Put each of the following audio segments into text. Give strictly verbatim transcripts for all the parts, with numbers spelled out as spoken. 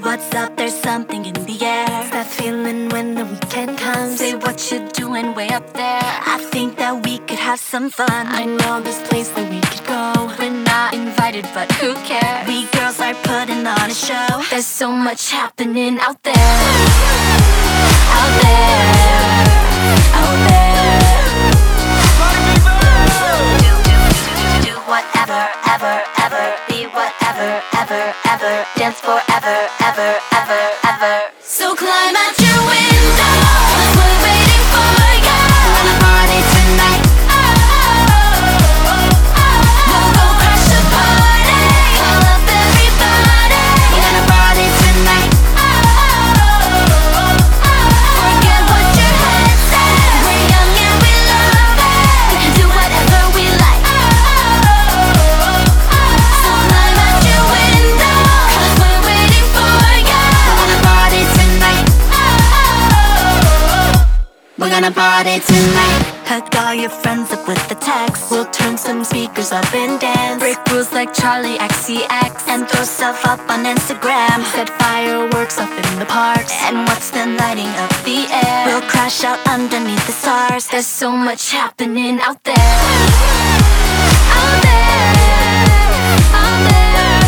what's up, there's something in the air. It's that feeling when the weekend comes. Say what you're doing way up there. I think that we could have some fun. I know this place that we could go. We're not invited, but who cares? We girls are putting on a show. There's so much happening out there. Out there. Out there. Do, do, do, do whatever, ever, ever. Be whatever, ever, ever. Dance forever, ever, ever, ever. So climb out your window, 'cause we're waiting for you. Wanna party tonight? We'll go crash the party. Call up everybody. We're gonna party tonight. Forget what your head says. We're young and we love it. We can do whatever we like. So climb out your window, 'cause we're waiting for you. Wanna party tonight? We're gonna party tonight. Hook all your friends up with the text. We'll turn some speakers up and dance. Break rules like Charlie X C X and throw stuff up on Instagram. Set fireworks up in the parks. And what's then lighting up the air? We'll crash out underneath the stars. There's so much happening out there. Out there. Out there.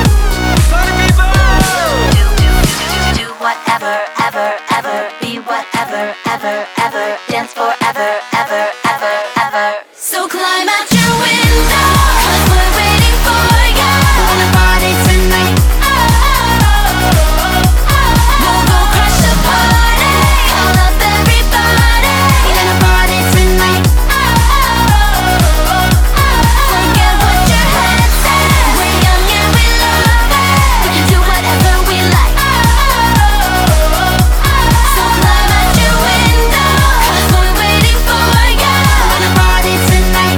Do, do, do, do whatever, ever, ever. Be whatever, ever, ever. Dance forever, ever, ever, ever. So climb out your window, 'cause we're waiting for you. Wanna party tonight? We'll go crash the party. Call up everybody. We're gonna party tonight. Forget what your head says. We're young and we love it. We can do whatever we like. So climb out your window, 'cause we're waiting for you. Wanna party tonight?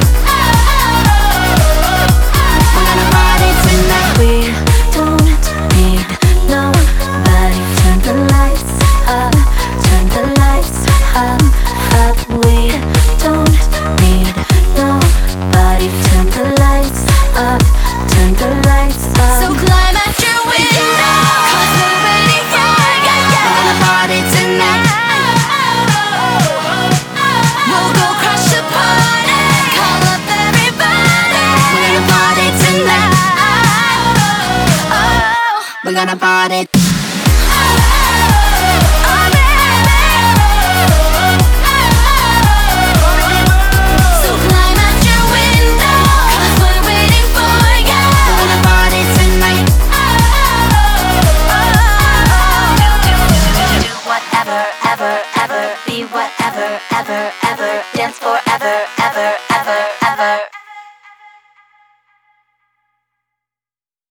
We're gonna party tonight. We don't need nobody. Turn the lights up, turn the lights up, up. We don't need nobody. Turn the lights up, turn the lights up. So climb out your window, 'cause we're waiting for you. We're gonna party tonight. We'll go crash the party. Call up everybody. We're gonna party tonight. Oh, we're gonna party. So climb out your window, 'cause we're waiting for you. We're gonna party tonight. Do, do, do, do whatever, ever, ever. Be whatever, ever, ever.